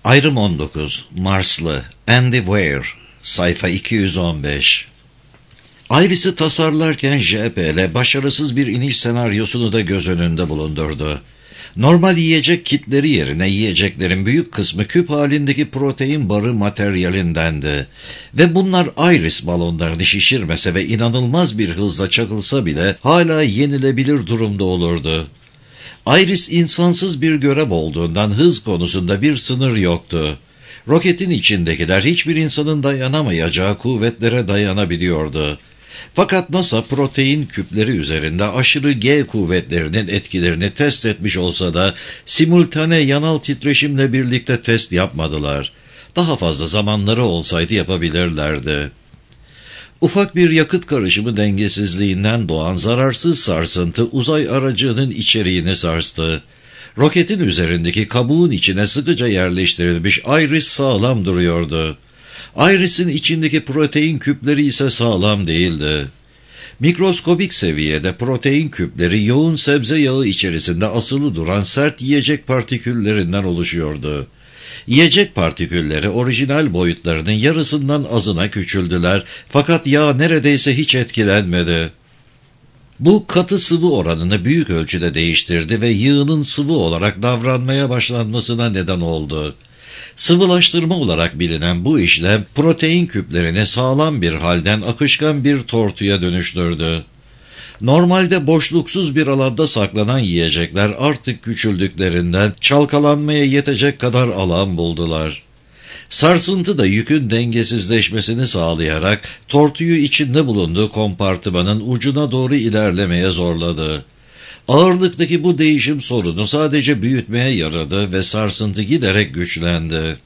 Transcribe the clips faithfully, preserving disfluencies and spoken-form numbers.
Ayrım on dokuz, Marslı, Andy Weir, sayfa iki yüz on beş. Iris'i tasarlarken J P L başarısız bir iniş senaryosunu da göz önünde bulundurdu. Normal yiyecek kitleri yerine yiyeceklerin büyük kısmı küp halindeki protein barı materyalindendi. Ve bunlar Iris balonlarını şişirmese ve inanılmaz bir hızla çakılsa bile hala yenilebilir durumda olurdu. Iris insansız bir görev olduğundan hız konusunda bir sınır yoktu. Roketin içindekiler hiçbir insanın dayanamayacağı kuvvetlere dayanabiliyordu. Fakat NASA protein küpleri üzerinde aşırı G kuvvetlerinin etkilerini test etmiş olsa da simultane yanal titreşimle birlikte test yapmadılar. Daha fazla zamanları olsaydı yapabilirlerdi. Ufak bir yakıt karışımı dengesizliğinden doğan zararsız sarsıntı uzay aracının içeriğini sarstı. Roketin üzerindeki kabuğun içine sıkıca yerleştirilmiş Iris sağlam duruyordu. Iris'in içindeki protein küpleri ise sağlam değildi. Mikroskobik seviyede protein küpleri yoğun sebze yağı içerisinde asılı duran sert yiyecek partiküllerinden oluşuyordu. Yiyecek partikülleri orijinal boyutlarının yarısından azına küçüldüler fakat yağ neredeyse hiç etkilenmedi. Bu katı sıvı oranını büyük ölçüde değiştirdi ve yığının sıvı olarak davranmaya başlanmasına neden oldu. Sıvılaştırma olarak bilinen bu işlem protein küplerini sağlam bir halden akışkan bir tortuya dönüştürdü. Normalde boşluksuz bir alanda saklanan yiyecekler artık küçüldüklerinden çalkalanmaya yetecek kadar alan buldular. Sarsıntı da yükün dengesizleşmesini sağlayarak tortuyu içinde bulunduğu kompartımanın ucuna doğru ilerlemeye zorladı. Ağırlıktaki bu değişim sorunu sadece büyütmeye yaradı ve sarsıntı giderek güçlendi.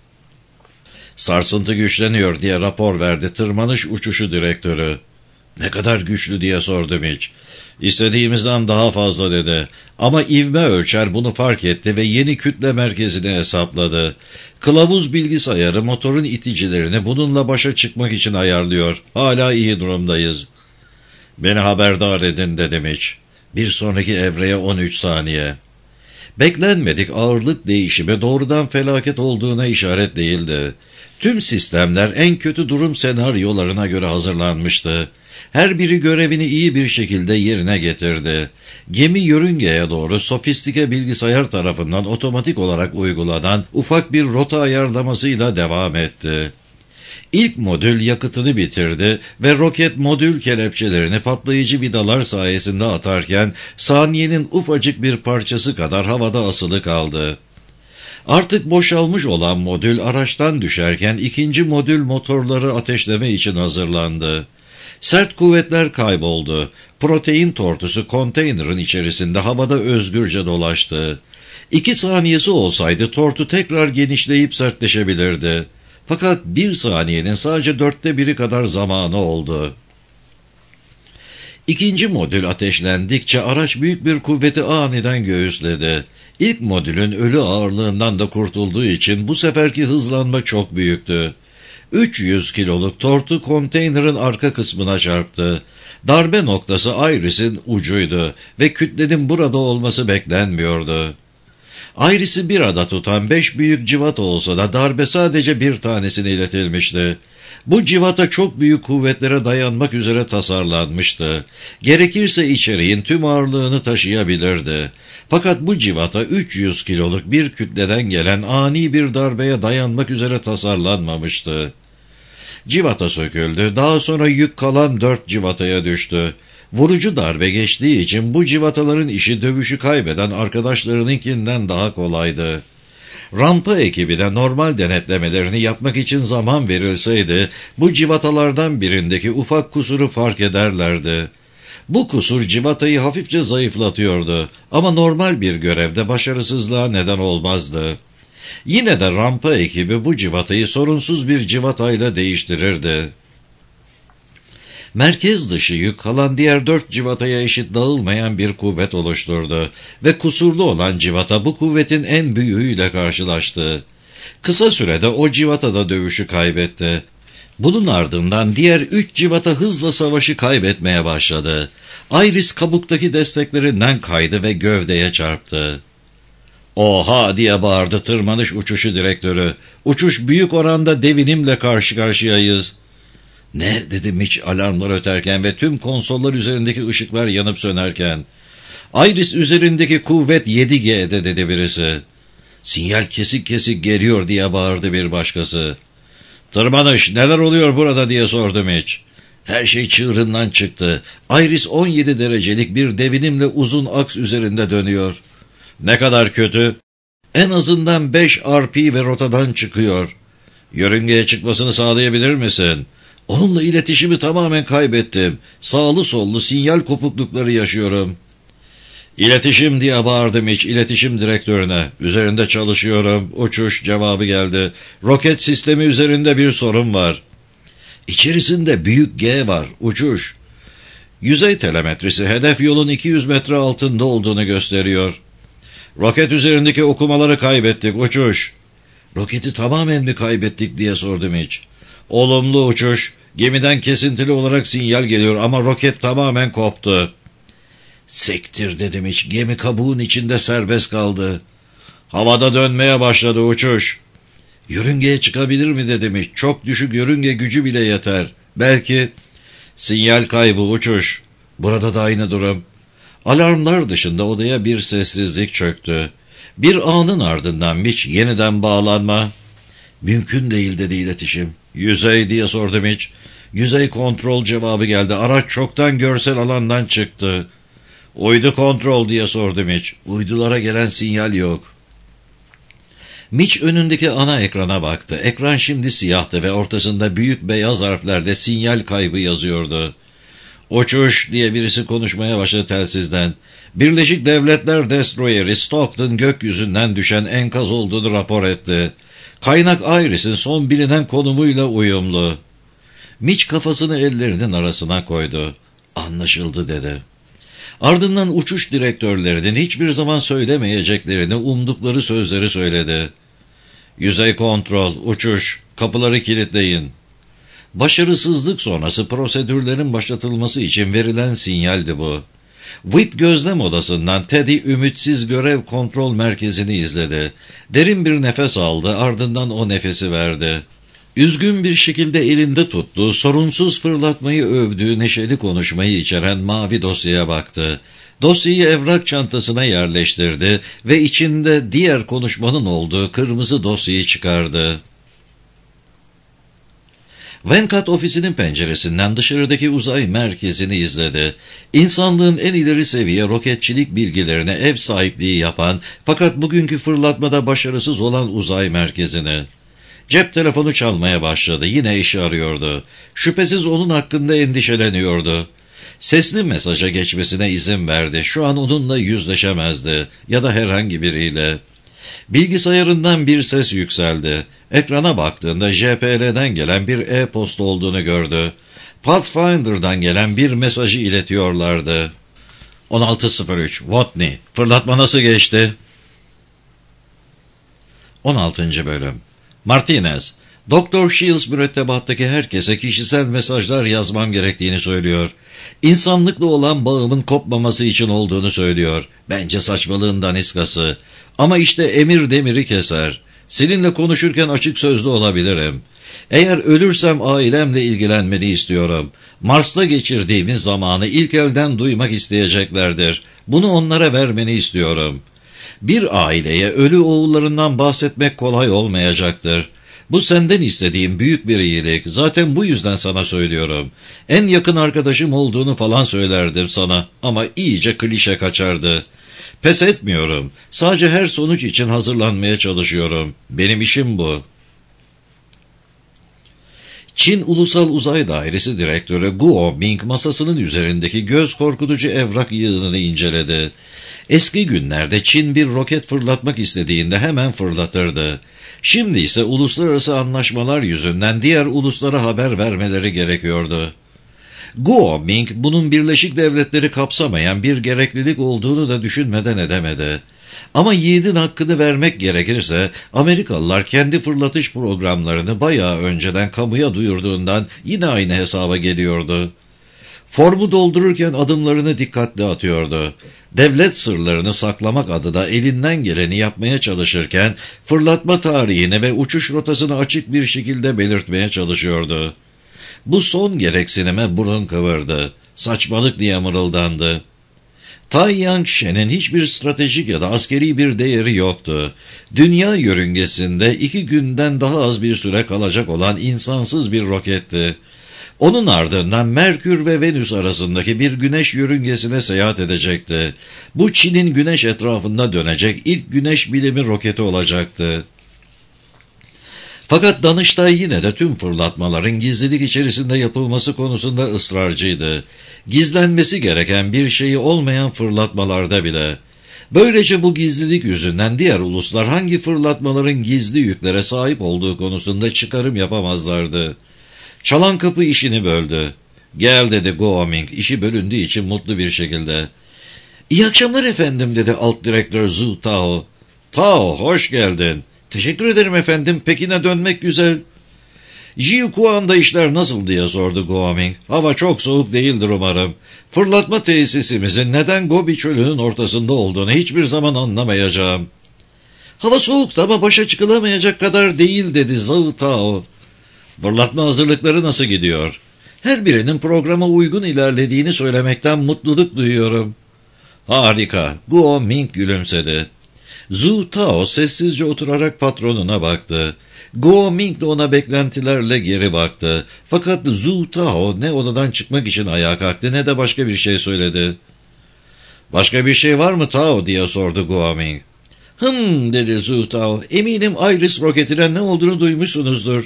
"Sarsıntı güçleniyor" diye rapor verdi tırmanış uçuşu direktörü. "Ne kadar güçlü?" diye sordum hiç. "İstediğimizden daha fazla" dedi. Ama ivme ölçer bunu fark etti ve yeni kütle merkezini hesapladı. Kılavuz bilgisayarı motorun iticilerini bununla başa çıkmak için ayarlıyor. Hala iyi durumdayız. "Beni haberdar edin" dedim hiç. Bir sonraki evreye on üç saniye. Beklenmedik ağırlık değişimi doğrudan felaket olduğuna işaret değildi. Tüm sistemler en kötü durum senaryolarına göre hazırlanmıştı. Her biri görevini iyi bir şekilde yerine getirdi. Gemi yörüngeye doğru sofistike bilgisayar tarafından otomatik olarak uygulanan ufak bir rota ayarlamasıyla devam etti. İlk modül yakıtını bitirdi ve roket modül kelepçelerini patlayıcı vidalar sayesinde atarken saniyenin ufacık bir parçası kadar havada asılı kaldı. Artık boşalmış olan modül araçtan düşerken ikinci modül motorları ateşleme için hazırlandı. Sert kuvvetler kayboldu. Protein tortusu konteynerin içerisinde havada özgürce dolaştı. İki saniyesi olsaydı tortu tekrar genişleyip sertleşebilirdi. Fakat bir saniyenin sadece dörtte biri kadar zamanı oldu. İkinci modül ateşlendikçe araç büyük bir kuvveti aniden göğüsledi. İlk modülün ölü ağırlığından da kurtulduğu için bu seferki hızlanma çok büyüktü. üç yüz kiloluk tortu konteynerin arka kısmına çarptı. Darbe noktası Iris'in ucuydu ve kütlenin burada olması beklenmiyordu. Iris'i bir arada tutan beş büyük civata olsa da darbe sadece bir tanesine iletilmişti. Bu civata çok büyük kuvvetlere dayanmak üzere tasarlanmıştı. Gerekirse içeriğin tüm ağırlığını taşıyabilirdi. Fakat bu civata üç yüz kiloluk bir kütleden gelen ani bir darbeye dayanmak üzere tasarlanmamıştı. Civata söküldü. Daha sonra yük kalan dört civataya düştü. Vurucu darbe geçtiği için bu civataların işi dövüşü kaybeden arkadaşlarınınkinden daha kolaydı. Rampa ekibine normal denetlemelerini yapmak için zaman verilseydi, bu civatalardan birindeki ufak kusuru fark ederlerdi. Bu kusur civatayı hafifçe zayıflatıyordu ama normal bir görevde başarısızlığa neden olmazdı. Yine de rampa ekibi bu civatayı sorunsuz bir civatayla değiştirirdi. Merkez dışı yük kalan diğer dört civataya eşit dağılmayan bir kuvvet oluşturdu ve kusurlu olan civata bu kuvvetin en büyüğüyle karşılaştı. Kısa sürede o civata da dövüşü kaybetti. Bunun ardından diğer üç civata hızla savaşı kaybetmeye başladı. Iris kabuktaki desteklerinden kaydı ve gövdeye çarptı. Oha diye bağırdı tırmanış uçuşu direktörü. Uçuş büyük oranda devinimle karşı karşıyayız. Ne dedi Mitch alarmlar öterken ve tüm konsollar üzerindeki ışıklar yanıp sönerken. Iris üzerindeki kuvvet yedi G'de dedi birisi. Sinyal kesik kesik geliyor diye bağırdı bir başkası. Tırmanış neler oluyor burada diye sordu Mitch. Her şey çığırından çıktı. Iris on yedi derecelik bir devinimle uzun aks üzerinde dönüyor. Ne kadar kötü? En azından beş R P ve rotadan çıkıyor. Yörüngeye çıkmasını sağlayabilir misin? Onunla iletişimi tamamen kaybettim. Sağlı sollu sinyal kopuklukları yaşıyorum. İletişim diye bağırdım hiç iletişim direktörüne. Üzerinde çalışıyorum. Uçuş cevabı geldi. Roket sistemi üzerinde bir sorun var. İçerisinde büyük G var. Uçuş. Yüzey telemetrisi hedef yolun iki yüz metre altında olduğunu gösteriyor. Roket üzerindeki okumaları kaybettik. Uçuş. Roketi tamamen mi kaybettik diye sordum hiç. Olumlu uçuş. Gemiden kesintili olarak sinyal geliyor ama roket tamamen koptu. Sektir dedim hiç. Gemi kabuğun içinde serbest kaldı. Havada dönmeye başladı uçuş. Yörüngeye çıkabilir mi dedim hiç. Çok düşük yörünge gücü bile yeter. Belki. Sinyal kaybı uçuş. Burada da aynı durum. Alarmlar dışında odaya bir sessizlik çöktü. Bir anın ardından Mitch yeniden bağlanma. Mümkün değil dedi iletişim. Yüzey diye sordu Mitch. Yüzey kontrol cevabı geldi. Araç çoktan görsel alandan çıktı. Uydu kontrol diye sordu Mitch. Uydulara gelen sinyal yok. Mitch önündeki ana ekrana baktı. Ekran şimdi siyahtı ve ortasında büyük beyaz harflerle sinyal kaybı yazıyordu. Uçuş diye birisi konuşmaya başladı telsizden. Birleşik Devletler Destroyer'i Stockton gökyüzünden düşen enkaz olduğunu rapor etti. Kaynak Iris'in son bilinen konumuyla uyumlu. Mitch kafasını ellerinin arasına koydu. Anlaşıldı dedi. Ardından uçuş direktörlerinin hiçbir zaman söylemeyeceklerini umdukları sözleri söyledi. Yüzey kontrol, uçuş, kapıları kilitleyin. Başarısızlık sonrası prosedürlerin başlatılması için verilen sinyaldi bu. Whip gözlem odasından Teddy ümitsiz görev kontrol merkezini izledi. Derin bir nefes aldı, ardından o nefesi verdi. Üzgün bir şekilde elinde tuttuğu, sorunsuz fırlatmayı övdüğü neşeli konuşmayı içeren mavi dosyaya baktı. Dosyayı evrak çantasına yerleştirdi ve içinde diğer konuşmanın olduğu kırmızı dosyayı çıkardı. Venkat ofisinin penceresinden dışarıdaki uzay merkezini izledi. İnsanlığın en ileri seviye roketçilik bilgilerine ev sahipliği yapan fakat bugünkü fırlatmada başarısız olan uzay merkezini. Cep telefonu çalmaya başladı. Yine işi arıyordu. Şüphesiz onun hakkında endişeleniyordu. Sesli mesaja geçmesine izin verdi. Şu an onunla yüzleşemezdi ya da herhangi biriyle. Bilgisayarından bir ses yükseldi. Ekrana baktığında J P L'den gelen bir e-posta olduğunu gördü. Pathfinder'dan gelen bir mesajı iletiyorlardı. on altı sıfır üç Watney, fırlatma nasıl geçti? on altıncı bölüm. Martinez, Doktor Shields mürettebattaki herkese kişisel mesajlar yazmam gerektiğini söylüyor. İnsanlıkla olan bağımın kopmaması için olduğunu söylüyor. Bence saçmalığın daniskası. Ama işte emir demiri keser. Seninle konuşurken açık sözlü olabilirim. Eğer ölürsem ailemle ilgilenmeni istiyorum. Mars'ta geçirdiğimiz zamanı ilk elden duymak isteyeceklerdir. Bunu onlara vermeni istiyorum. Bir aileye ölü oğullarından bahsetmek kolay olmayacaktır. Bu senden istediğim büyük bir iyilik. Zaten bu yüzden sana söylüyorum. En yakın arkadaşım olduğunu falan söylerdim sana ama iyice klişe kaçardı. Pes etmiyorum. Sadece her sonuç için hazırlanmaya çalışıyorum. Benim işim bu. Çin Ulusal Uzay Dairesi Direktörü Guo Ming masasının üzerindeki göz korkutucu evrak yığınını inceledi. Eski günlerde Çin bir roket fırlatmak istediğinde hemen fırlatırdı. Şimdi ise uluslararası anlaşmalar yüzünden diğer uluslara haber vermeleri gerekiyordu. Guo Ming bunun Birleşik Devletleri kapsamayan bir gereklilik olduğunu da düşünmeden edemedi. Ama yiğidin hakkını vermek gerekirse Amerikalılar kendi fırlatış programlarını bayağı önceden kamuya duyurduğundan yine aynı hesaba geliyordu. Formu doldururken adımlarını dikkatli atıyordu. Devlet sırlarını saklamak adına elinden geleni yapmaya çalışırken fırlatma tarihini ve uçuş rotasını açık bir şekilde belirtmeye çalışıyordu. Bu son gereksinime burun kıvırdı. Saçmalık diye mırıldandı. Tai Yang-shen'in hiçbir stratejik ya da askeri bir değeri yoktu. Dünya yörüngesinde iki günden daha az bir süre kalacak olan insansız bir roketti. Onun ardından Merkür ve Venüs arasındaki bir güneş yörüngesine seyahat edecekti. Bu Çin'in güneş etrafında dönecek ilk güneş bilimi roketi olacaktı. Fakat Danıştay yine de tüm fırlatmaların gizlilik içerisinde yapılması konusunda ısrarcıydı. Gizlenmesi gereken bir şeyi olmayan fırlatmalarda bile. Böylece bu gizlilik yüzünden diğer uluslar hangi fırlatmaların gizli yüklere sahip olduğu konusunda çıkarım yapamazlardı. Çalan kapı işini böldü. Gel dedi Guoming, işi bölündüğü için mutlu bir şekilde. İyi akşamlar efendim dedi alt direktör Zhu Tao. Tao hoş geldin. Teşekkür ederim efendim, Pekin'e dönmek güzel. Jiuquan'da işler nasıl diye sordu Guoming. Hava çok soğuk değildir umarım. Fırlatma tesisimizin neden Gobi çölünün ortasında olduğunu hiçbir zaman anlamayacağım. Hava soğuktu ama başa çıkılamayacak kadar değil dedi Zhu Tao. Fırlatma hazırlıkları nasıl gidiyor? Her birinin programa uygun ilerlediğini söylemekten mutluluk duyuyorum. Harika. Guoming gülümsedi. Zhu Tao sessizce oturarak patronuna baktı. Guoming de ona beklentilerle geri baktı. Fakat Zhu Tao ne odadan çıkmak için ayağa kalktı ne de başka bir şey söyledi. Başka bir şey var mı Tao diye sordu Guoming. Hım dedi Zhu Tao. Eminim Iris roketine ne olduğunu duymuşsunuzdur.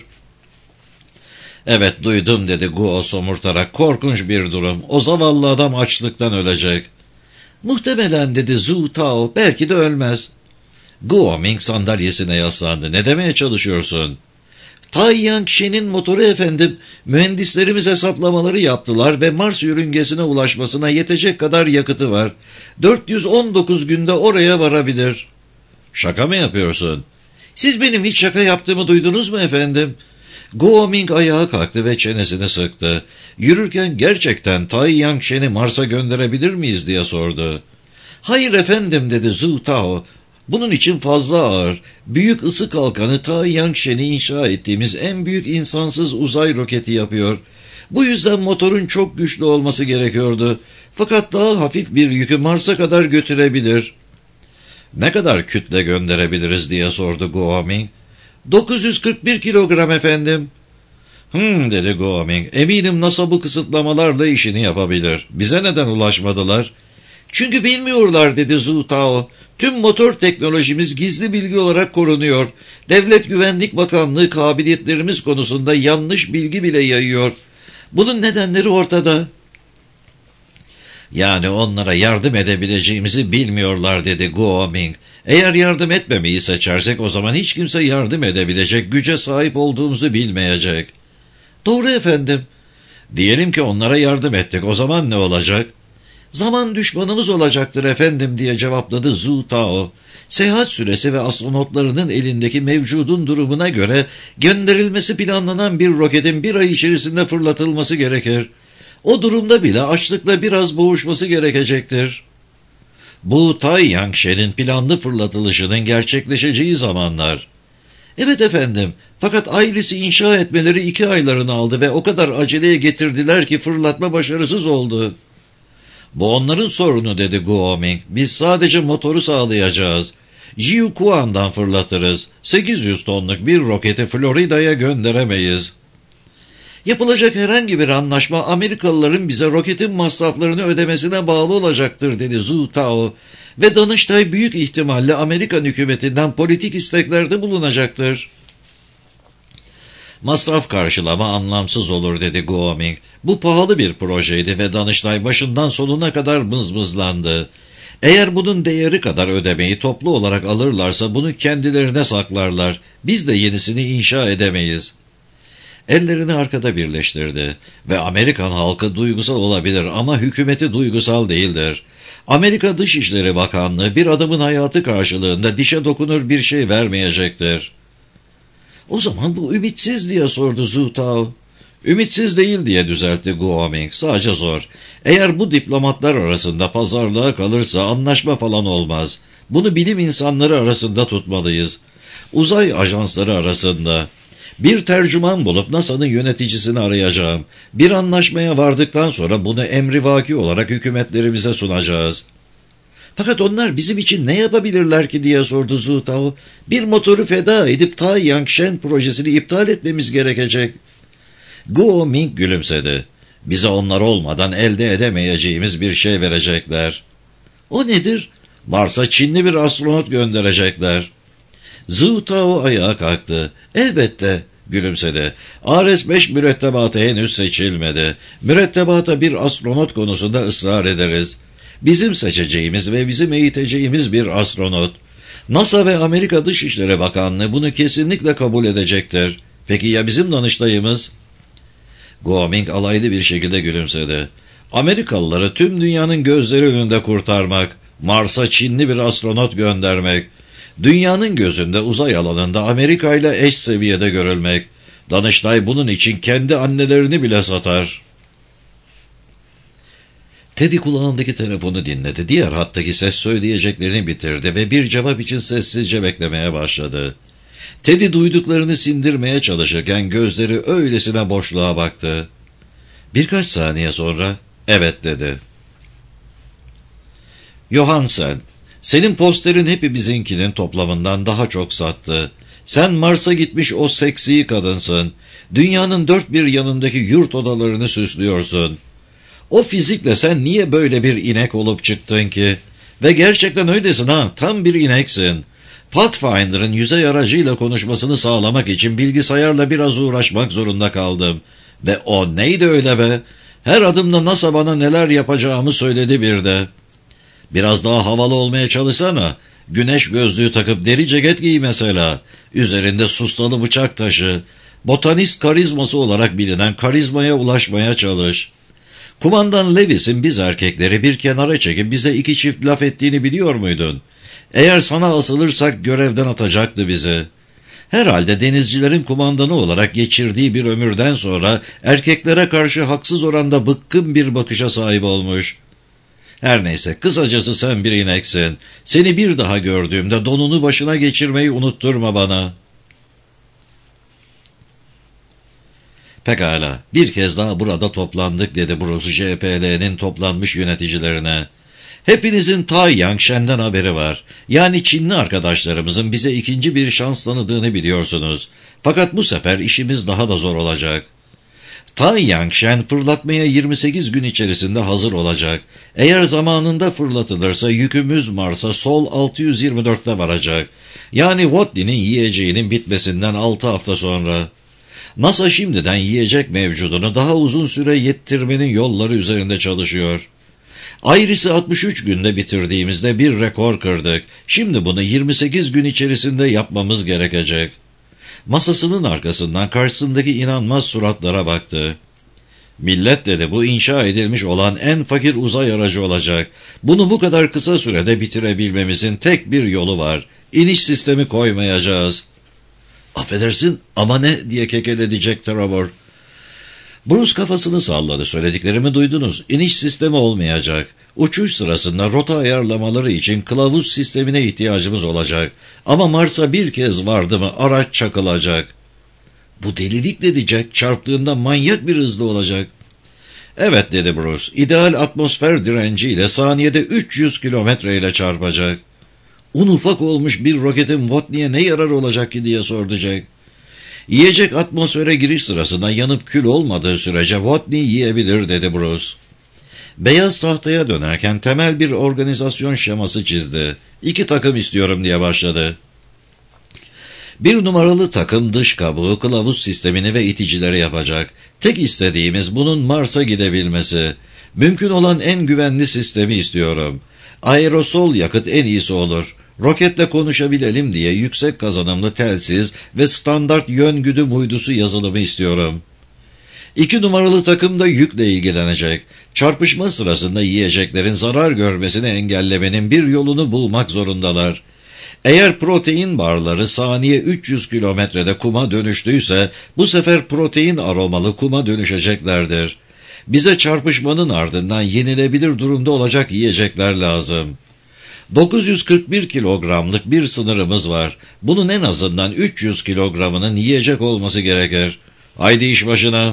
Evet duydum dedi Guo somurtarak. Korkunç bir durum. O zavallı adam açlıktan ölecek. Muhtemelen dedi Zhu Tao. Belki de ölmez. Guoming sandalyesine yaslandı. Ne demeye çalışıyorsun? Tai Yang-shen'in motoru efendim. Mühendislerimiz hesaplamaları yaptılar ve Mars yörüngesine ulaşmasına yetecek kadar yakıtı var. dört yüz on dokuz günde oraya varabilir. Şaka mı yapıyorsun? Siz benim hiç şaka yaptığımı duydunuz mu efendim? Guoming ayağa kalktı ve çenesini sıktı. Yürürken gerçekten Tai Yang-shen'i Mars'a gönderebilir miyiz diye sordu. Hayır efendim dedi Zhu Tao. Bunun için fazla ağır. Büyük ısı kalkanı Tai Yang-shen'i inşa ettiğimiz en büyük insansız uzay roketi yapıyor. Bu yüzden motorun çok güçlü olması gerekiyordu. Fakat daha hafif bir yükü Mars'a kadar götürebilir. Ne kadar kütle gönderebiliriz diye sordu Guoming. dokuz yüz kırk bir kilogram efendim. Hmm dedi Guoming. Eminim NASA bu kısıtlamalarla işini yapabilir. Bize neden ulaşmadılar? Çünkü bilmiyorlar dedi Zhu Tao. Tüm motor teknolojimiz gizli bilgi olarak korunuyor. Devlet Güvenlik Bakanlığı kabiliyetlerimiz konusunda yanlış bilgi bile yayıyor. Bunun nedenleri ortada. Yani onlara yardım edebileceğimizi bilmiyorlar dedi Guoming. Eğer yardım etmemeyi seçersek o zaman hiç kimse yardım edebilecek güce sahip olduğumuzu bilmeyecek. Doğru efendim. Diyelim ki onlara yardım ettik, o zaman ne olacak? Zaman düşmanımız olacaktır efendim diye cevapladı Zhu Tao. Seyahat süresi ve astronotlarının elindeki mevcudun durumuna göre gönderilmesi planlanan bir roketin bir ay içerisinde fırlatılması gerekir. O durumda bile açlıkla biraz boğuşması gerekecektir. Bu Tai Yang-shen'in planlı fırlatılışının gerçekleşeceği zamanlar. Evet efendim, fakat Iris'i inşa etmeleri iki aylarını aldı ve o kadar aceleye getirdiler ki fırlatma başarısız oldu. Bu onların sorunu dedi Guoming. Biz sadece motoru sağlayacağız. Jiuquan'dan fırlatırız. sekiz yüz tonluk bir roketi Florida'ya gönderemeyiz. Yapılacak herhangi bir anlaşma Amerikalıların bize roketin masraflarını ödemesine bağlı olacaktır dedi Zhu Tao. Ve Danıştay büyük ihtimalle Amerikan hükümetinden politik isteklerde bulunacaktır. Masraf karşılama anlamsız olur dedi Guoming. Bu pahalı bir projeydi ve Danıştay başından sonuna kadar mızmızlandı. Eğer bunun değeri kadar ödemeyi toplu olarak alırlarsa bunu kendilerine saklarlar. Biz de yenisini inşa edemeyiz. Ellerini arkada birleştirdi ve Amerikan halkı duygusal olabilir ama hükümeti duygusal değildir. Amerika Dışişleri Bakanlığı bir adamın hayatı karşılığında dişe dokunur bir şey vermeyecektir. O zaman bu ümitsiz diye sordu Zhu Tao. Ümitsiz değil diye düzeltti Guoming. Sadece zor. Eğer bu diplomatlar arasında pazarlığa kalırsa anlaşma falan olmaz. Bunu bilim insanları arasında tutmalıyız. Uzay ajansları arasında. Bir tercüman bulup NASA'nın yöneticisini arayacağım. Bir anlaşmaya vardıktan sonra bunu emrivaki olarak hükümetlerimize sunacağız. Fakat onlar bizim için ne yapabilirler ki diye sordu Zhu Tao. Bir motoru feda edip Tai Yangshen projesini iptal etmemiz gerekecek. Guo Ming gülümsedi. Bize onlar olmadan elde edemeyeceğimiz bir şey verecekler. O nedir? Mars'a Çinli bir astronot gönderecekler. Zhu Tao ayağa kalktı. Elbette, gülümsedi. Ares beş mürettebatı henüz seçilmedi. Mürettebata bir astronot konusunda ısrar ederiz. Bizim seçeceğimiz ve bizim eğiteceğimiz bir astronot. NASA ve Amerika Dışişleri Bakanlığı bunu kesinlikle kabul edecektir. Peki ya bizim Danıştayımız? Guoming alaylı bir şekilde gülümsedi. Amerikalıları tüm dünyanın gözleri önünde kurtarmak, Mars'a Çinli bir astronot göndermek, dünyanın gözünde uzay alanında Amerika ile eş seviyede görülmek. Danıştay bunun için kendi annelerini bile satar. Teddy kulağındaki telefonu dinledi. Diğer hattaki ses söyleyeceklerini bitirdi ve bir cevap için sessizce beklemeye başladı. Teddy duyduklarını sindirmeye çalışırken gözleri öylesine boşluğa baktı. Birkaç saniye sonra evet dedi. Johansen, senin posterin hepimizinkinin toplamından daha çok sattı. Sen Mars'a gitmiş o seksi kadınsın. Dünyanın dört bir yanındaki yurt odalarını süslüyorsun. O fizikle sen niye böyle bir inek olup çıktın ki? Ve gerçekten öylesin ha, tam bir ineksin. Pathfinder'ın yüzey aracıyla konuşmasını sağlamak için bilgisayarla biraz uğraşmak zorunda kaldım. Ve o neydi öyle be? Her adımda NASA bana neler yapacağımı söyledi bir de. Biraz daha havalı olmaya çalışsana. Güneş gözlüğü takıp deri ceket giy mesela. Üzerinde sustalı bıçak taşı. Botanist karizması olarak bilinen karizmaya ulaşmaya çalış. Kumandan Lewis'in biz erkekleri bir kenara çekip bize iki çift laf ettiğini biliyor muydun? Eğer sana asılırsak görevden atacaktı bizi. Herhalde denizcilerin kumandanı olarak geçirdiği bir ömürden sonra erkeklere karşı haksız oranda bıkkın bir bakışa sahip olmuş. Her neyse, kısacası sen bir ineksin. Seni bir daha gördüğümde donunu başına geçirmeyi unutturma bana. Pekala, bir kez daha burada toplandık dedi Bruce J P L'nin toplanmış yöneticilerine. Hepinizin Tai Yangshen'den haberi var. Yani Çinli arkadaşlarımızın bize ikinci bir şans tanıdığını biliyorsunuz. Fakat bu sefer işimiz daha da zor olacak. Tai Yangshen fırlatmaya yirmi sekiz gün içerisinde hazır olacak. Eğer zamanında fırlatılırsa yükümüz Mars'a sol altı yüz yirmi dörtte varacak. Yani Watney'nin yiyeceğinin bitmesinden altı hafta sonra. NASA şimdiden yiyecek mevcudunu daha uzun süre yettirmenin yolları üzerinde çalışıyor. Iris'i altmış üç günde bitirdiğimizde bir rekor kırdık. Şimdi bunu yirmi sekiz gün içerisinde yapmamız gerekecek. Masasının arkasından karşısındaki inanmaz suratlara baktı. Millet dedi, bu inşa edilmiş olan en fakir uzay aracı olacak. Bunu bu kadar kısa sürede bitirebilmemizin tek bir yolu var. İniş sistemi koymayacağız. Affedersin ama ne diye kekeledi Jack Trevor. Bruce kafasını salladı. Söylediklerimi duydunuz. İniş sistemi olmayacak. Uçuş sırasında rota ayarlamaları için kılavuz sistemine ihtiyacımız olacak. Ama Mars'a bir kez vardı mı araç çakılacak. Bu delilik dedi Jack. Çarptığında manyak bir hızlı olacak. Evet dedi Bruce. İdeal atmosfer direnciyle saniyede üç yüz kilometre ile çarpacak. Un ufak olmuş bir roketin Watney'e ne yarar olacak ki diye sordu Jack. Yiyecek atmosfere giriş sırasında yanıp kül olmadığı sürece Watney yiyebilir dedi Bruce. Beyaz tahtaya dönerken temel bir organizasyon şeması çizdi. İki takım istiyorum diye başladı. Bir numaralı takım dış kabuğu, kılavuz sistemini ve iticileri yapacak. Tek istediğimiz bunun Mars'a gidebilmesi. Mümkün olan en güvenli sistemi istiyorum. Aerosol yakıt en iyisi olur. Roketle konuşabilelim diye yüksek kazanımlı telsiz ve standart yön güdüm uydusu yazılımı istiyorum. İki numaralı takım da yükle ilgilenecek. Çarpışma sırasında yiyeceklerin zarar görmesini engellemenin bir yolunu bulmak zorundalar. Eğer protein barları saniye üç yüz kilometrede kuma dönüştüyse, bu sefer protein aromalı kuma dönüşeceklerdir. Bize çarpışmanın ardından yenilebilir durumda olacak yiyecekler lazım. dokuz yüz kırk bir kilogramlık bir sınırımız var. Bunun en azından üç yüz kilogramının yiyecek olması gerekir. Haydi iş başına.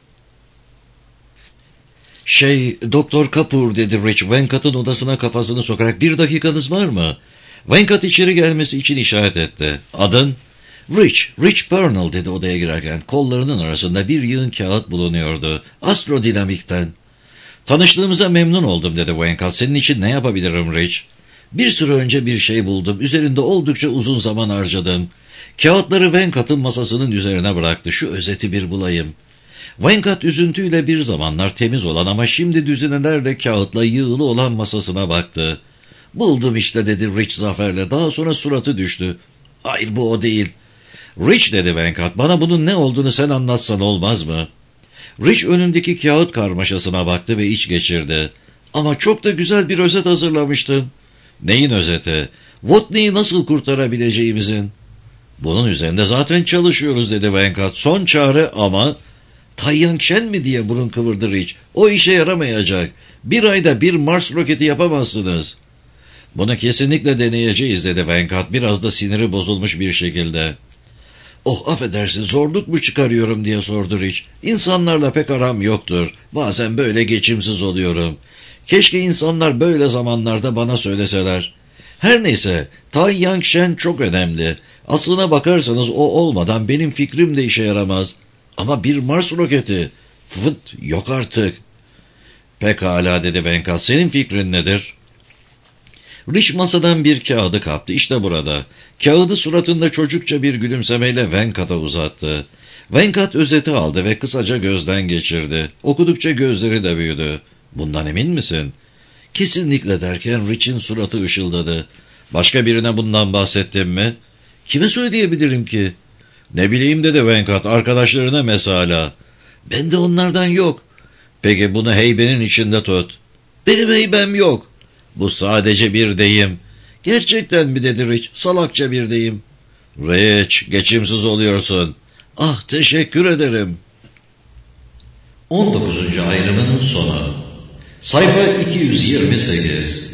Şey, Doktor Kapur, dedi Rich, Venkat'ın odasına kafasını sokarak, bir dakikanız var mı? Venkat içeri gelmesi için işaret etti. Adın? Rich, Rich Purnell, dedi odaya girerken. Kollarının arasında bir yığın kağıt bulunuyordu. Astrodinamikten. Tanıştığımıza memnun oldum, dedi Venkat. Senin için ne yapabilirim Rich? Bir süre önce bir şey buldum. Üzerinde oldukça uzun zaman harcadım. Kağıtları Venkat'ın masasının üzerine bıraktı. Şu özeti bir bulayım. Venkat üzüntüyle bir zamanlar temiz olan ama şimdi düzinelerle kağıtla yığılı olan masasına baktı. Buldum işte, dedi Rich zaferle. Daha sonra suratı düştü. Hayır, bu o değil. Rich, dedi Venkat, bana bunun ne olduğunu sen anlatsan olmaz mı? Rich önündeki kağıt karmaşasına baktı ve iç geçirdi. Ama çok da güzel bir özet hazırlamıştın. Neyin özeti? Watney'i nasıl kurtarabileceğimizin. Bunun üzerinde zaten çalışıyoruz, dedi Venkat. Son çare ama... Taiyang Shen mi diye burun kıvırdı Rich. O işe yaramayacak. Bir ayda bir Mars roketi yapamazsınız. Bunu kesinlikle deneyeceğiz, dedi Venkat, biraz da siniri bozulmuş bir şekilde. Oh, affedersin, zorluk mu çıkarıyorum diye sordu Rich. İnsanlarla pek aram yoktur. Bazen böyle geçimsiz oluyorum. Keşke insanlar böyle zamanlarda bana söyleseler. Her neyse, Taiyang Shen çok önemli. Aslına bakarsanız o olmadan benim fikrim de işe yaramaz. Ama bir Mars roketi, fıt, yok artık. Pekala, dedi Venkat, senin fikrin nedir? Rich masadan bir kağıdı kaptı. İşte burada. Kağıdı suratında çocukça bir gülümsemeyle Venkat'a uzattı. Venkat özeti aldı ve kısaca gözden geçirdi. Okudukça gözleri de büyüdü. Bundan emin misin? Kesinlikle, derken Rich'in suratı ışıldadı. Başka birine bundan bahsettin mi? Kime söyleyebilirim ki? Ne bileyim, dedi Venkat, arkadaşlarına mesela. Bende onlardan yok. Peki bunu heybenin içinde tut. Benim heybem yok. Bu sadece bir deyim. Gerçekten mi, dedi Rich, salakça bir deyim. Rich, geçimsiz oluyorsun. Ah, teşekkür ederim. on dokuzuncu ayrımın sonu. Sayfa iki yüz yirmi sekiz.